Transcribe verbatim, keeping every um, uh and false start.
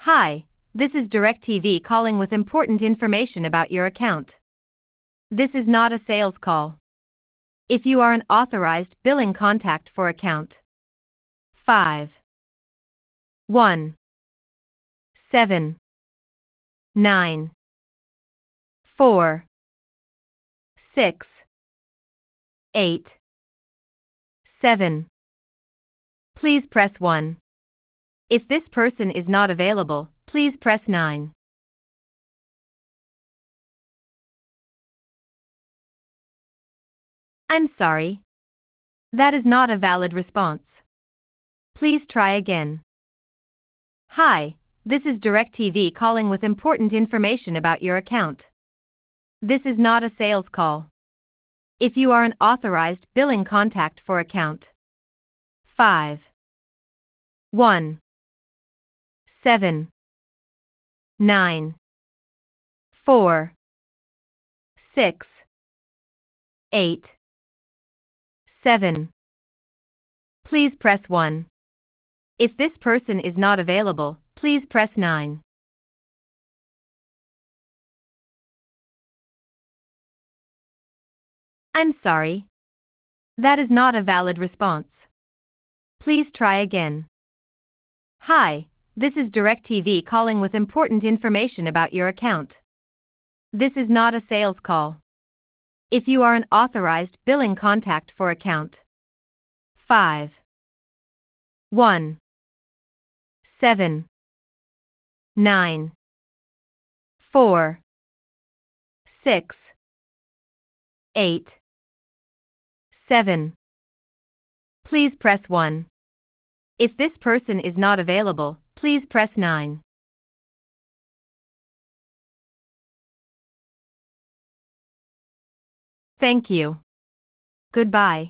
Hi, this is DirecTV calling with important information about your account. This is not a sales call. If you are an authorized billing contact for account five one seven nine four six eight seven, please press one. If this person is not available, please press nine. I'm sorry. That is not a valid response. Please try again. Hi, this is DirecTV calling with important information about your account. This is not a sales call. If you are an authorized billing contact for account five one seven nine four six eight seven, please press one. If this person is not available, please press nine. I'm sorry. That is not a valid response. Please try again. Hi, this is DirecTV calling with important information about your account. This is not a sales call. If you are an authorized billing contact for account five one seven nine four six eight seven, please press one. If this person is not available, please press nine. Thank you. Goodbye.